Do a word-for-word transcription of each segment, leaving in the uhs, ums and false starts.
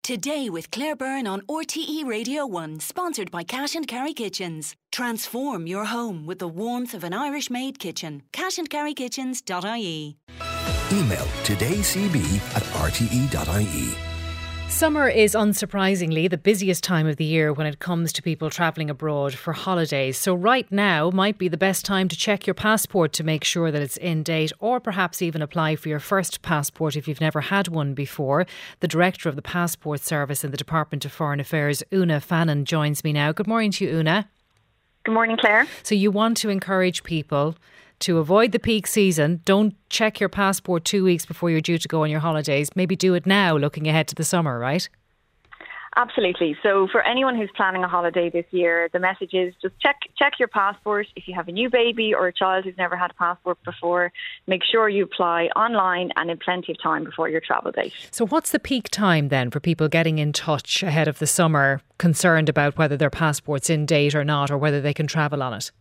Today with Claire Byrne on R T E Radio one, sponsored by Cash and Carry Kitchens. Transform your home with the warmth of an Irish-made kitchen. cash and carry kitchens dot I E. Email todaycb at r t e dot i e. Summer is unsurprisingly the busiest time of the year when it comes to people travelling abroad for holidays. So right now might be the best time to check your passport to make sure that it's in date, or perhaps even apply for your first passport if you've never had one before. The Director of the Passport Service in the Department of Foreign Affairs, Una Fannin, joins me now. Good morning to you, Una. Good morning, Claire. So you want to encourage people to avoid the peak season. Don't check your passport two weeks before you're due to go on your holidays. Maybe do it now, looking ahead to the summer, right? Absolutely. So for anyone who's planning a holiday this year, the message is just check check your passport. If you have a new baby or a child who's never had a passport before, make sure you apply online and in plenty of time before your travel date. So what's the peak time then for people getting in touch ahead of the summer, concerned about whether their passport's in date or not, or whether they can travel on it?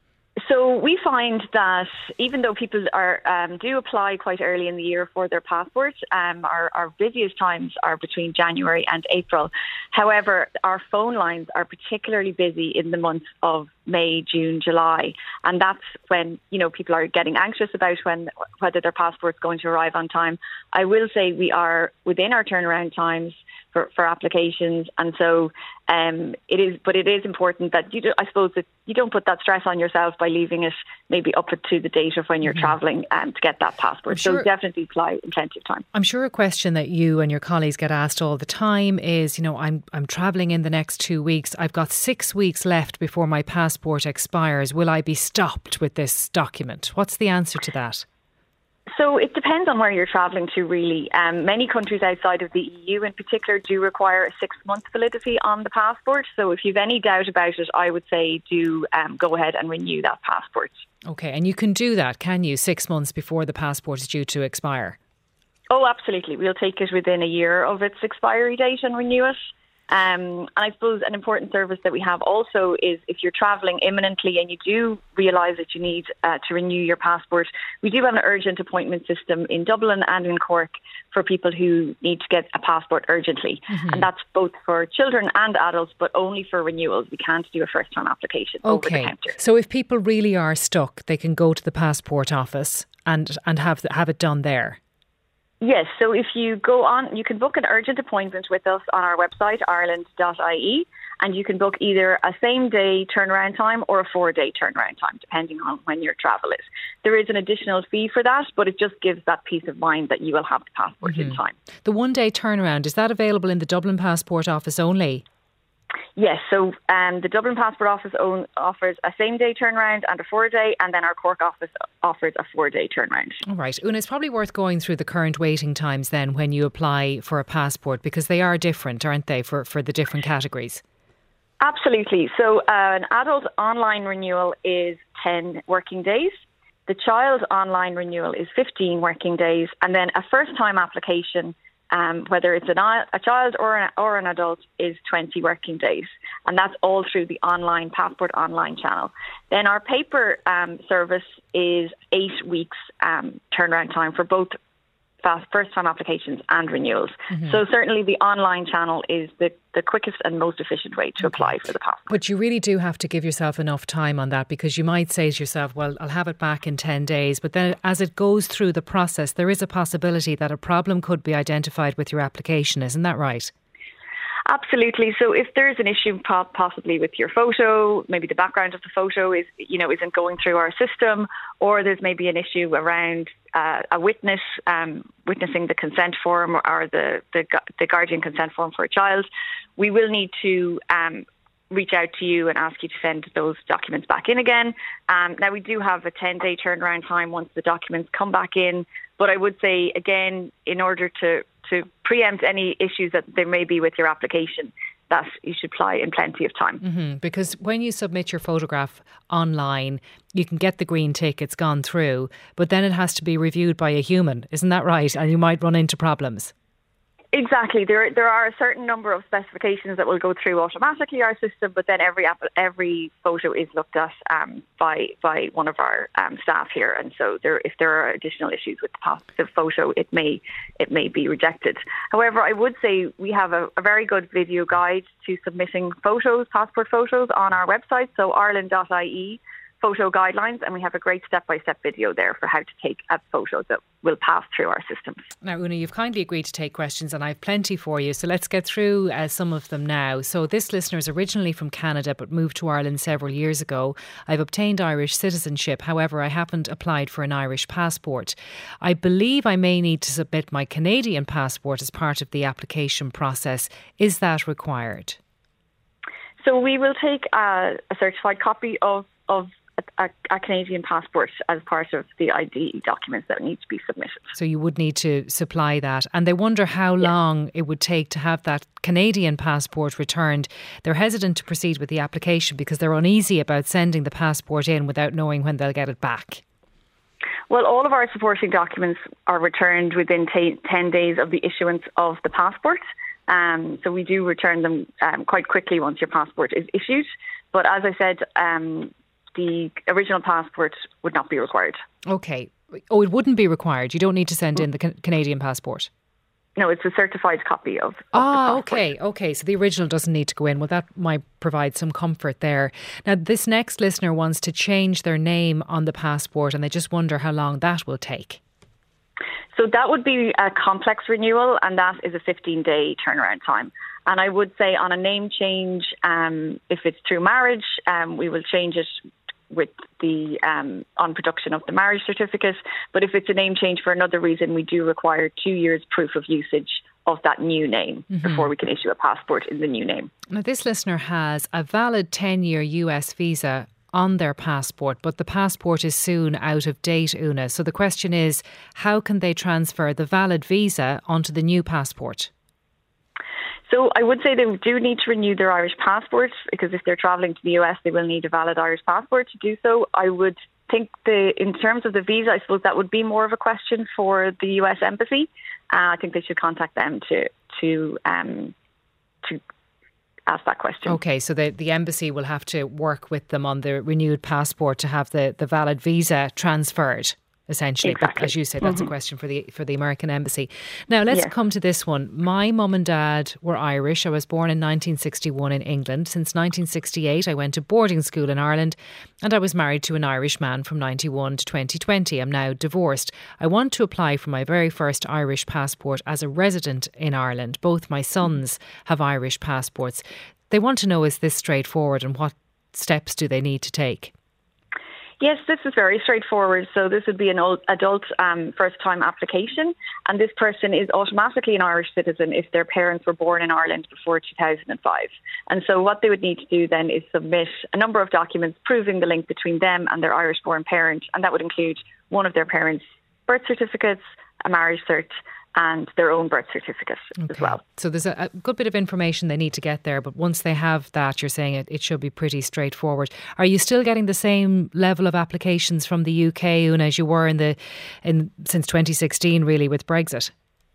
So we find that even though people are um, do apply quite early in the year for their passports, um, our, our busiest times are between January and April. However, our phone lines are particularly busy in the months of May, June, July, and that's when, you know, people are getting anxious about when whether their passport's going to arrive on time. I will say we are within our turnaround times for, for applications, and so um, it is. But it is important that you do, I suppose that you don't put that stress on yourself by leaving it maybe up to the date of when you're mm-hmm. travelling um, to get that passport. Sure, so definitely apply in plenty of time. I'm sure a question that you and your colleagues get asked all the time is, you know, I'm I'm travelling in the next two weeks. I've got six weeks left before my passport expires. Will I be stopped with this document? What's the answer to that? So it depends on where you're travelling to, really. Um, many countries outside of the E U in particular do require a six-month validity on the passport. So if you've any doubt about it, I would say do um, go ahead and renew that passport. OK, and you can do that, can you, six months before the passport is due to expire? Oh, absolutely. We'll take it within a year of its expiry date and renew it. Um, and I suppose an important service that we have also is if you're travelling imminently and you do realise that you need uh, to renew your passport, we do have an urgent appointment system in Dublin and in Cork for people who need to get a passport urgently. Mm-hmm. And that's both for children and adults, but only for renewals. We can't do a first-time application okay. over the counter. So if people really are stuck, they can go to the passport office and, and have have it done there? Yes, so if you go on, you can book an urgent appointment with us on our website, ireland dot I E, and you can book either a same-day turnaround time or a four-day turnaround time, depending on when your travel is. There is an additional fee for that, but it just gives that peace of mind that you will have the passport mm-hmm. in time. The one-day turnaround, is that available in the Dublin Passport Office only? Yes, so um, the Dublin Passport Office own, offers a same-day turnaround and a four-day, and then our Cork office offers a four-day turnaround. All right. Una, it's probably worth going through the current waiting times then when you apply for a passport, because they are different, aren't they, for, for the different categories? Absolutely. So uh, an adult online renewal is ten working days. The child online renewal is fifteen working days, and then a first-time application, Um, whether it's an, a child or an, or an adult, is twenty working days. And that's all through the online Passport Online channel. Then our paper um, service is eight weeks um, turnaround time for both first-time applications and renewals. Mm-hmm. So certainly the online channel is the, the quickest and most efficient way to okay. apply for the passport. But you really do have to give yourself enough time on that, because you might say to yourself, well, I'll have it back in ten days. But then as it goes through the process, there is a possibility that a problem could be identified with your application. Isn't that right? Absolutely. So if there is an issue possibly with your photo, maybe the background of the photo is, you know, isn't going through our system, or there's maybe an issue around uh, a witness um, witnessing the consent form or the, the the guardian consent form for a child, we will need to um, reach out to you and ask you to send those documents back in again. Um, now, we do have a ten-day turnaround time once the documents come back in, but I would say, again, in order to to preempt any issues that there may be with your application, that you should apply in plenty of time. Mm-hmm. Because when you submit your photograph online, you can get the green tick, it's gone through, but then it has to be reviewed by a human. Isn't that right? And you might run into problems. Exactly. There there are a certain number of specifications that will go through automatically our system, but then every app, every photo is looked at um, by by one of our um, staff here, and so there if there are additional issues with the, pos- the photo, it may it may be rejected. However, I would say we have a, a very good video guide to submitting photos, passport photos, on our website, so ireland dot I E. Photo guidelines, and we have a great step-by-step video there for how to take a photo that will pass through our systems. Now, Una, you've kindly agreed to take questions, and I have plenty for you, so let's get through uh, some of them now. So this listener is originally from Canada but moved to Ireland several years ago. I've obtained Irish citizenship, however I haven't applied for an Irish passport. I believe I may need to submit my Canadian passport as part of the application process. Is that required? So we will take a, a certified copy of, of A, a Canadian passport as part of the I D documents that need to be submitted. So you would need to supply that. And they wonder how yeah. long it would take to have that Canadian passport returned. They're hesitant to proceed with the application because they're uneasy about sending the passport in without knowing when they'll get it back. Well, all of our supporting documents are returned within t- ten days of the issuance of the passport. Um, so we do return them um, quite quickly once your passport is issued. But as I said, um, the original passport would not be required. Okay. Oh, it wouldn't be required. You don't need to send in the can- Canadian passport. No, it's a certified copy of, of Ah, the passport. okay, okay. So the original doesn't need to go in. Well, that might provide some comfort there. Now, this next listener wants to change their name on the passport, and they just wonder how long that will take. So that would be a complex renewal, and that is a fifteen-day turnaround time. And I would say on a name change, um, if it's through marriage, um, we will change it with the um, on production of the marriage certificate. But if it's a name change for another reason, we do require two years proof of usage of that new name mm-hmm. before we can issue a passport in the new name. Now, this listener has a valid ten-year U S visa on their passport, but the passport is soon out of date, Una. So the question is, how can they transfer the valid visa onto the new passport? So I would say they do need to renew their Irish passport, because if they're travelling to the U S, they will need a valid Irish passport to do so. I would think the in terms of the visa, I suppose that would be more of a question for the U S Embassy. Uh, I think they should contact them to to um, to ask that question. Okay, so the, the embassy will have to work with them on the renewed passport to have the, the valid visa transferred. Essentially, exactly. But as you say, that's mm-hmm. a question for the for the American embassy. Now, let's yeah. come to this one. My mum and dad were Irish. I was born in nineteen sixty-one in England. Since nineteen sixty-eight, I went to boarding school in Ireland, and I was married to an Irish man from ninety-one to twenty twenty. I'm now divorced. I want to apply for my very first Irish passport as a resident in Ireland. Both my sons have Irish passports. They want to know, is this straightforward, and what steps do they need to take? Yes, this is very straightforward. So this would be an old adult um, first-time application, and this person is automatically an Irish citizen if their parents were born in Ireland before two thousand five. And so what they would need to do then is submit a number of documents proving the link between them and their Irish-born parent, and that would include one of their parents' birth certificates, a marriage cert, and their own birth certificate okay. as well. So there's a, a good bit of information they need to get there, but once they have that, you're saying it, it should be pretty straightforward. Are you still getting the same level of applications from the U K, Una, as you were in the in since twenty sixteen, really, with Brexit?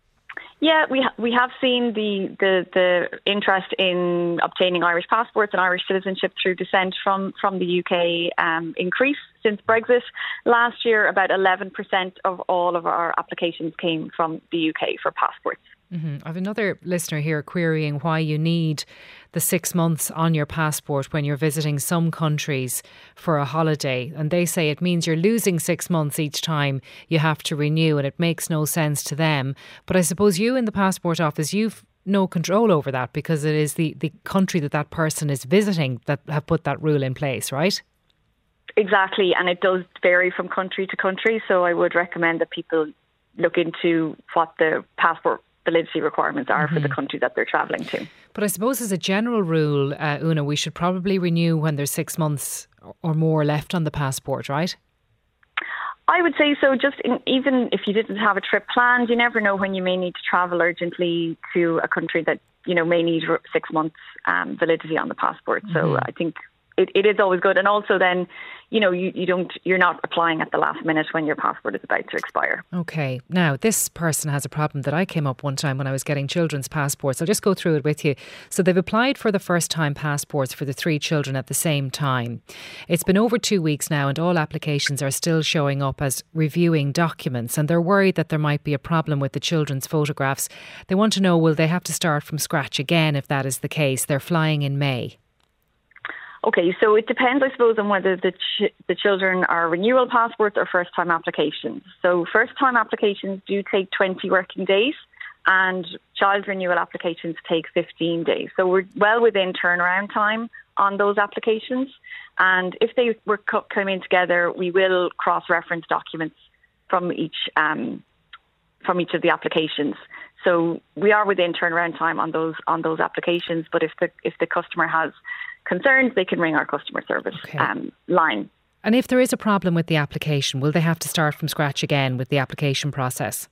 Yeah, we ha- we have seen the, the the interest in obtaining Irish passports and Irish citizenship through descent from, from the U K um, increase since Brexit. Last year, about eleven percent of all of our applications came from the U K for passports. Mm-hmm. I have another listener here querying why you need the six months on your passport when you're visiting some countries for a holiday. And they say it means you're losing six months each time you have to renew, and it makes no sense to them. But I suppose you in the passport office, you've no control over that, because it is the, the country that that person is visiting that have put that rule in place, right? Exactly. And it does vary from country to country. So I would recommend that people look into what the passport validity requirements are mm-hmm. for the country that they're travelling to. But I suppose as a general rule, uh, Una, we should probably renew when there's six months or more left on the passport, right? I would say so. Just in, even if you didn't have a trip planned, you never know when you may need to travel urgently to a country that, you know, may need six months um, validity on the passport. Mm-hmm. So I think it, it is always good. And also then, you know, you, you don't, you're not applying at the last minute when your passport is about to expire. Okay. Now, this person has a problem that I came up one time when I was getting children's passports. I'll just go through it with you. So they've applied for the first time passports for the three children at the same time. It's been over two weeks now and all applications are still showing up as reviewing documents, and they're worried that there might be a problem with the children's photographs. They want to know, will they have to start from scratch again if that is the case? They're flying in May. Okay, so it depends, I suppose, on whether the ch- the children are renewal passports or first-time applications. So first-time applications do take twenty working days, and child renewal applications take fifteen days. So we're well within turnaround time on those applications. And if they were co- coming together, we will cross-reference documents from each um, from each of the applications. So we are within turnaround time on those on those applications. But if the if the customer has concerns, they can ring our customer service okay. um, line. And if there is a problem with the application, will they have to start from scratch again with the application process?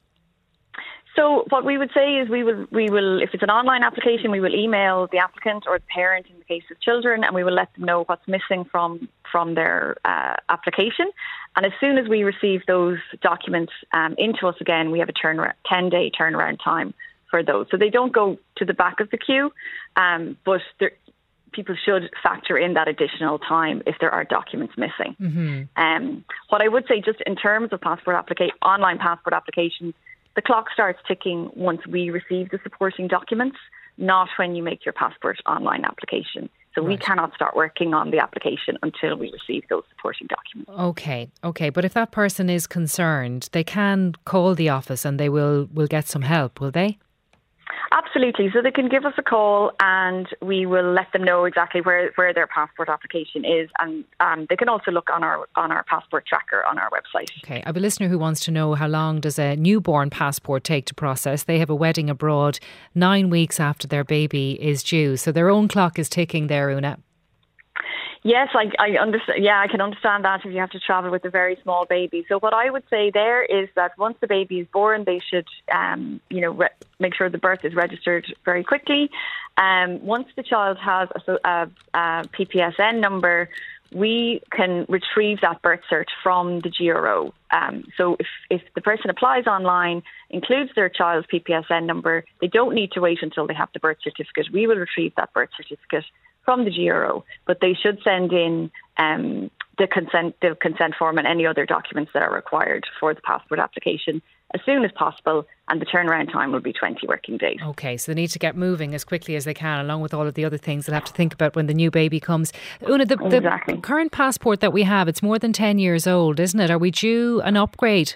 So what we would say is we will, we will, if it's an online application, we will email the applicant or the parent in the case of children, and we will let them know what's missing from from their uh, application. And as soon as we receive those documents um, into us again, we have a turn ten-day turnaround time for those. So they don't go to the back of the queue, um, but people should factor in that additional time if there are documents missing. Mm-hmm. Um, what I would say, just in terms of passport applica- online passport applications, the clock starts ticking once we receive the supporting documents, not when you make your passport online application. So right. we cannot start working on the application until we receive those supporting documents. Okay, okay. But if that person is concerned, they can call the office and they will, will get some help, will they? Absolutely. So they can give us a call and we will let them know exactly where, where their passport application is, and um, they can also look on our on our passport tracker on our website. Okay. I have a listener who wants to know, how long does a newborn passport take to process? They have a wedding abroad nine weeks after their baby is due, so their own clock is ticking there, Una. Yes, I, I understand. Yeah, I can understand that if you have to travel with a very small baby. So what I would say there is that once the baby is born, they should, um, you know, re- make sure the birth is registered very quickly. Um, once the child has a, a, a P P S N number, we can retrieve that birth cert from the G R O. Um, so if, if the person applies online, includes their child's P P S N number, they don't need to wait until they have the birth certificate. We will retrieve that birth certificate from the G R O, but they should send in um, the consent the consent form and any other documents that are required for the passport application as soon as possible, and the turnaround time will be twenty working days. Okay, so they need to get moving as quickly as they can, along with all of the other things they'll have to think about when the new baby comes. Una, the, the exactly. current passport that we have, it's more than ten years old, isn't it? Are we due an upgrade?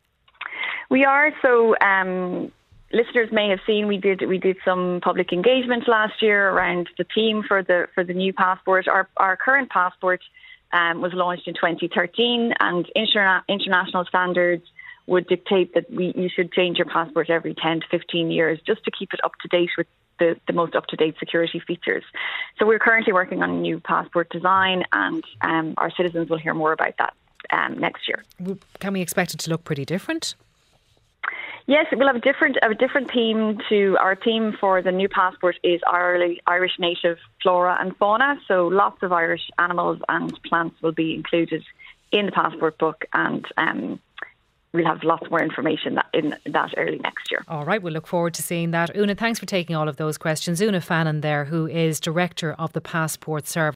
We are, so... Um, Listeners may have seen we did we did some public engagement last year around the theme for the for the new passport. Our our current passport um, was launched in twenty thirteen, and interna- international standards would dictate that we you should change your passport every ten to fifteen years just to keep it up to date with the, the most up to date security features. So we're currently working on a new passport design, and um, our citizens will hear more about that um, next year. Can we expect it to look pretty different? Yes, we'll have a different a different theme to our theme for the new passport is Irish native flora and fauna. So lots of Irish animals and plants will be included in the passport book, and um, we'll have lots more information that in that early next year. All right, we'll look forward to seeing that. Una, thanks for taking all of those questions. Una Fannin there, who is Director of the Passport Service.